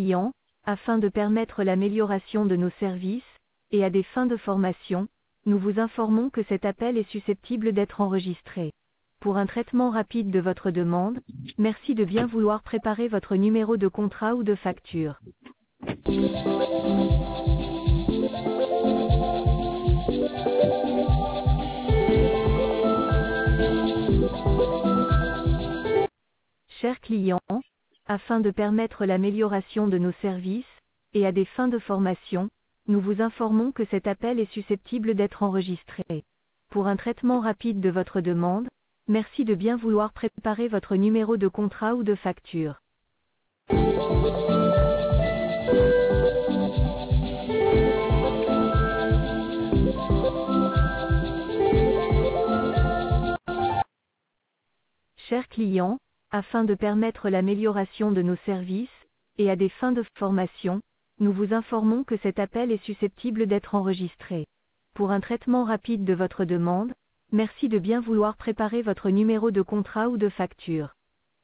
client, afin de permettre l'amélioration de nos services, et à des fins de formation, nous vous informons que cet appel est susceptible d'être enregistré. Pour un traitement rapide de votre demande, merci de bien vouloir préparer votre numéro de contrat ou de facture. Chers clients, afin de permettre l'amélioration de nos services, et à des fins de formation, nous vous informons que cet appel est susceptible d'être enregistré. Pour un traitement rapide de votre demande, merci de bien vouloir préparer votre numéro de contrat ou de facture. Chers clients, afin de permettre l'amélioration de nos services, et à des fins de formation, nous vous informons que cet appel est susceptible d'être enregistré. Pour un traitement rapide de votre demande, merci de bien vouloir préparer votre numéro de contrat ou de facture.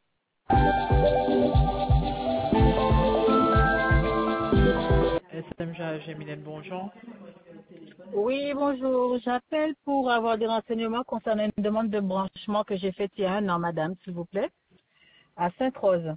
SMJ Géminel, bonjour. Oui, bonjour. J'appelle pour avoir des renseignements concernant une demande de branchement que j'ai faite il y a 1 an, madame, s'il vous plaît, à Sainte-Rose.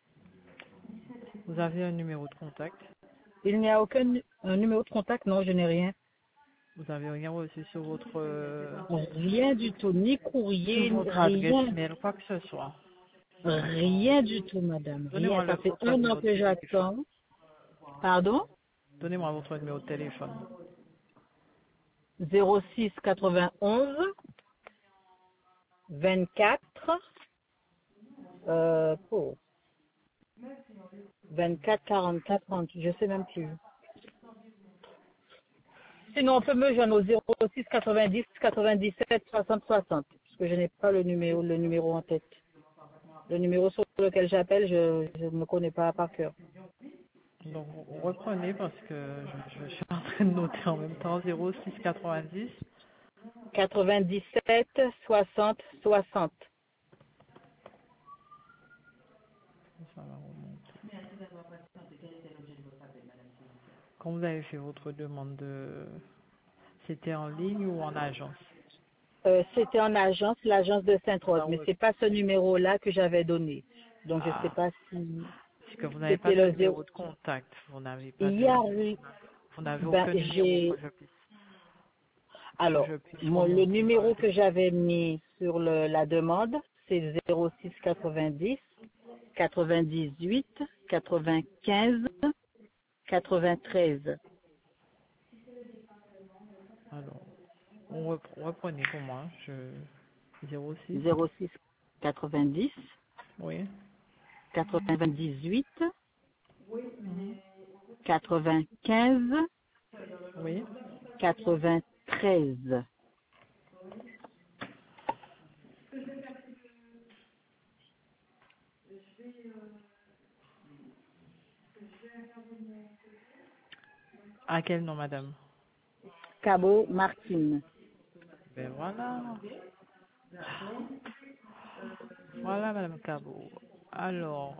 Vous avez un numéro de contact? Il n'y a aucun numéro de contact, non, je n'ai rien. Vous avez rien reçu sur votre Rien du tout, ni courrier, adresse rien, mail, quoi que ce soit. rien du tout, madame. Rien. Donnez-moi Ça fait votre 1 an numéro de que téléphone. j'attends. Pardon? Donnez-moi votre numéro de téléphone. 06 91 24 24 44 30, je sais même plus. Sinon, on peut me joindre au 06 90 97 60 60, parce que je n'ai pas le numéro en tête. Le numéro sur lequel j'appelle, je ne me connais pas par cœur. Donc, vous reprenez parce que je suis en train de noter en même temps 06 90 97 60 60. Ça va remonter. Quand vous avez fait votre demande c'était en ligne ou en agence? C'était en agence, l'agence de Sainte-Rose, mais c'est pas ce numéro-là que j'avais donné. Donc je sais pas si Parce que vous n'avez pas c'était de le numéro 0. de contact, vous n'avez pas Il y de, a eu, vous n'avez ben aucun numéro j'ai, que je puisse, alors, le remonter dans numéro le que dossier. j'avais mis sur la demande, c'est 06 90 98 95 93. Alors, reprenez pour moi, 06, 06 90 oui, 98 mhm, 95 oui. 93. À quel nom, madame? Cabo Martine. Ben voilà. Voilà, madame Cabo. Alors,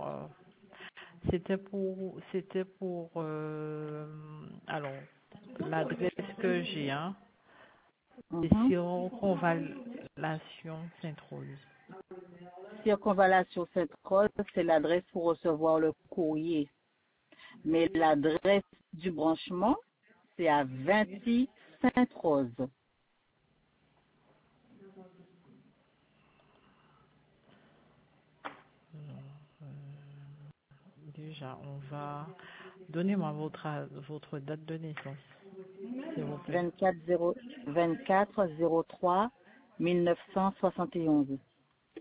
c'était pour, alors, l'adresse que j'ai, hein, c'est Mhm. Circonvallation Sainte-Rose. Circonvallation Sainte-Rose, c'est l'adresse pour recevoir le courrier. Mais l'adresse du branchement, c'est à 26 Sainte-Rose. Déjà, on va... Donnez-moi votre date de naissance, s'il vous plaît. 24 03 1971.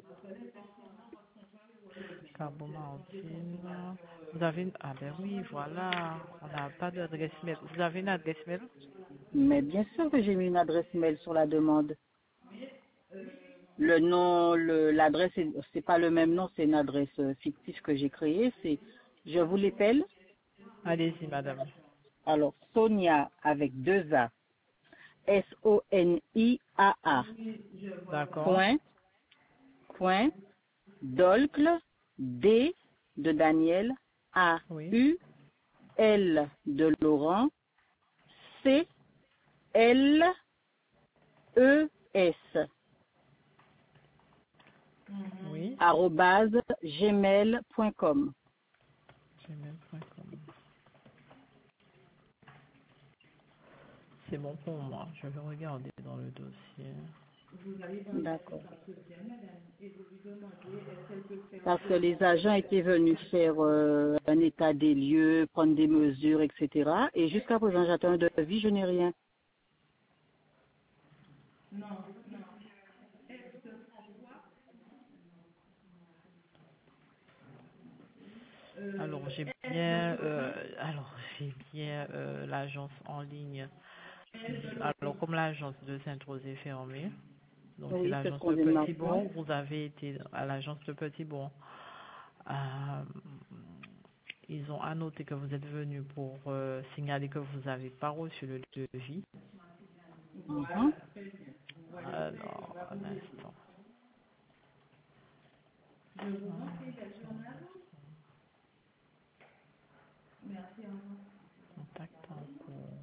Cabo Martine. Vous avez une... Ah ben oui, voilà. On n'a pas d'adresse mail. Vous avez une adresse mail? Mais bien sûr que j'ai mis une adresse mail sur la demande. Le nom, l'adresse, c'est pas le même nom, c'est une adresse fictive que j'ai créée. Je vous l'appelle. Allez-y, madame. Alors, Sonia avec 2 A. SONIAA. D'accord. Point, Dolcle, D de Daniel, Oui. A-U, L de Laurent, C-L-E-S, Oui. @gmail.com. gmail.com. C'est bon pour moi. Je vais regarder dans le dossier. D'accord. Parce que les agents étaient venus faire un état des lieux, prendre des mesures, etc. Et jusqu'à présent, j'attends un devis, je n'ai rien. Alors j'ai bien l'agence en ligne. Alors comme l'agence de Sainte-Rose est fermée, donc c'est Oui, c'est ce l'agence qu'on de vient de m'apprendre. Petit-Bourg. Vous avez été à l'agence de Petit-Bourg. Euh, ils ont annoté que vous êtes venu pour signaler que vous n'avez pas reçu le devis. Mhm. Alors, un instant. Contact en cours.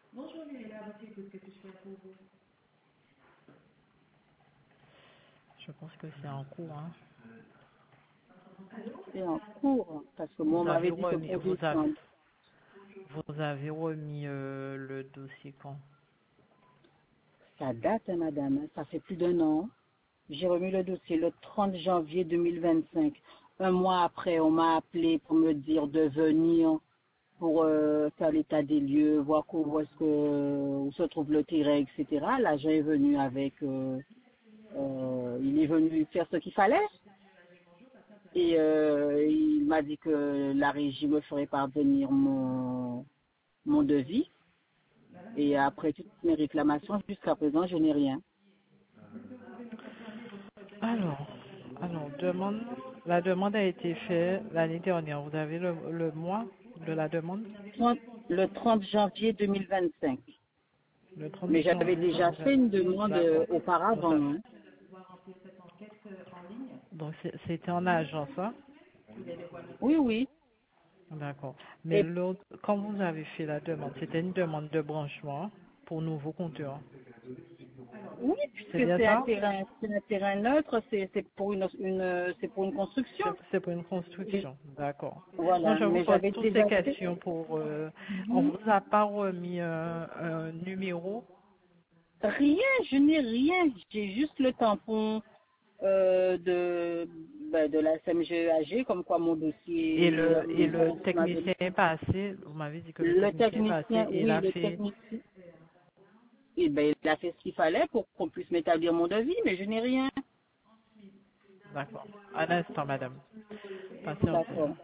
Je pense que c'est en cours, hein. C'est en cours, parce que moi, on Vous avez m'avait dit que remis, pour décembre. vous avez remis le dossier quand? Ça date, hein, madame, hein, ça fait plus d'1 an. J'ai remis le dossier le 30 janvier 2025. Un mois après, on m'a appelé pour me dire de venir pour faire l'état des lieux, voir où est-ce que où se trouve le terrain, etc. L'agent est venu avec, il est venu faire ce qu'il fallait et il m'a dit que la régie me ferait parvenir mon devis. Et après toutes mes réclamations, jusqu'à présent, je n'ai rien. Alors, la demande a été faite l'année dernière. Vous avez le mois de la demande? Le 30 janvier 2025. Le 30 Mais j'avais janvier déjà fait une demande D'accord. auparavant. Hein. Donc c'était en agence, hein? Oui, oui. D'accord. Mais Et l'autre, quand vous avez fait la demande, c'était une demande de branchement pour nouveau compteur. oui, C'est puisque bien ça? c'est un terrain neutre, c'est pour c'est pour une construction. C'est pour une construction. D'accord. Non, Voilà. je vous Mais pose j'avais toutes ces déjà fait. questions pour... on vous a pas remis un numéro Rien, je n'ai rien. J'ai juste le tampon de la SMGAG, comme quoi mon et dossier, et mon le remboursement de- technicien est passé. Vous m'avez dit que le le technicien est passé technicien, et il oui, a le fait... technicien, eh ben, il a fait ce qu'il fallait pour qu'on puisse m'établir mon devis, mais je n'ai rien. D'accord. Un instant, madame. Patientez. D'accord.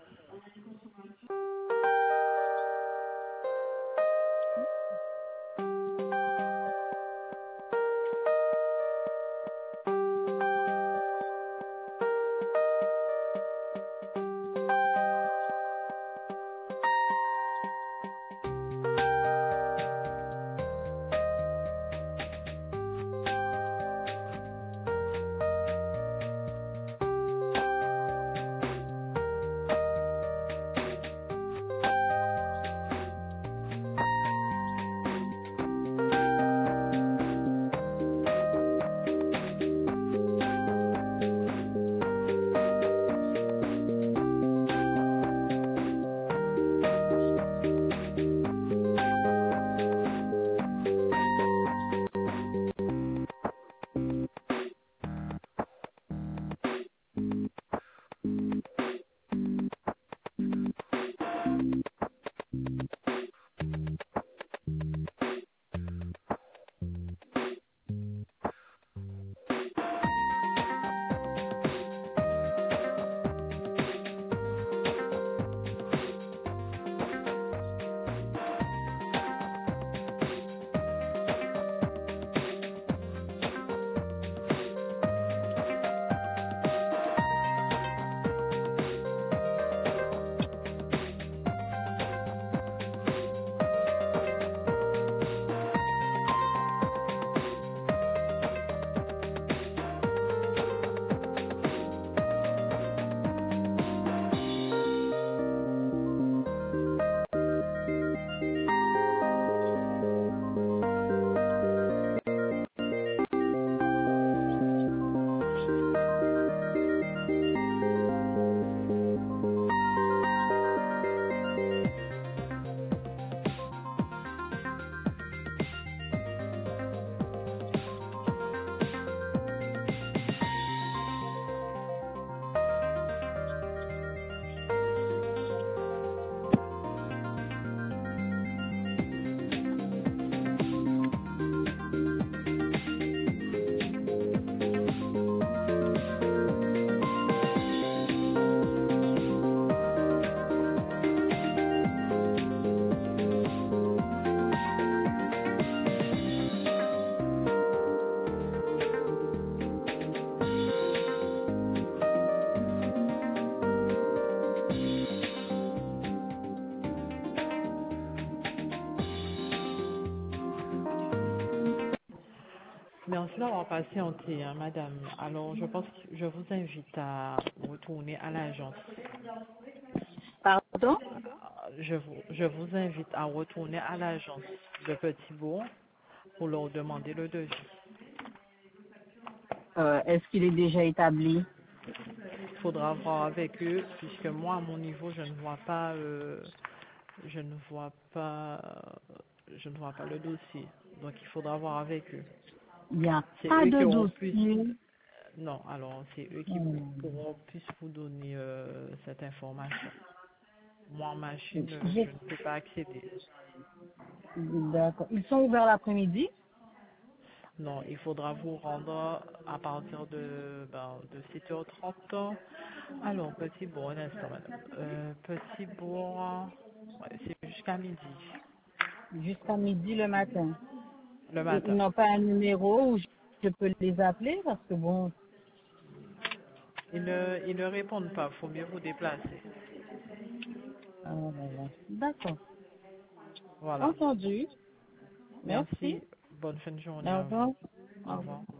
Merci d'avoir patienté, hein, madame. Alors, je pense que je vous invite à retourner à l'agence. Pardon? Je vous invite à retourner à l'agence de Petit-Bourg pour leur demander le devis. Est-ce qu'il est déjà établi? Il faudra voir avec eux, puisque moi, à mon niveau, je ne vois pas, je ne vois pas, je ne vois pas le dossier. Donc, il faudra voir avec eux. Il n'y a C'est pas eux qui de auront plus. dossier. Non, alors c'est eux qui Hmm. pourront plus vous donner cette information. Moi, en machine, je J'ai- ne peux pas accéder. D'accord. Ils sont ouverts l'après-midi? Non, il faudra vous rendre à partir de 7h30. Alors, Petit Bourg, un instant, madame. Petit Bourg, ouais, c'est jusqu'à midi, Jusqu'à midi le matin. le Et ils matin. n'ont pas un numéro où je peux les appeler parce que bon. Ils ne répondent pas, il faut mieux vous déplacer. Ah, voilà. D'accord. Voilà. Entendu. Merci. Merci. Bonne fin de journée Au à revoir. vous. Au Au revoir. revoir.